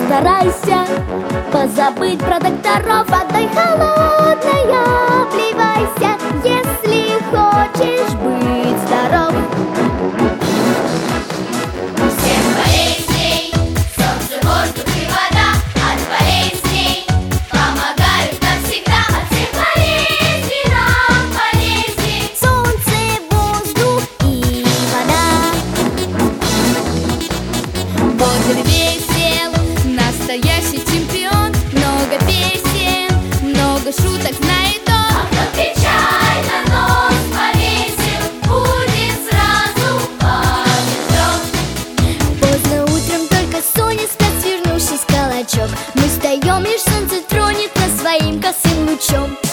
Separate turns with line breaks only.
постарайся позабыть про докторов. Водой холодной обливайся, если хочешь быть здоров.
Всех болезней солнце, воздух и вода, от болезней помогают навсегда. От всех болезней нам полезней
Солнце, воздух и вода.
Бодр, весел, настоящий чемпион. Много песен, много шуток знает он.
А кто печально нос повесил, будет сразу побежден.
Поздно утром только сонет, спят, свернувшись в калачок. Мы встаем, лишь солнце тронет нас своим косым лучом.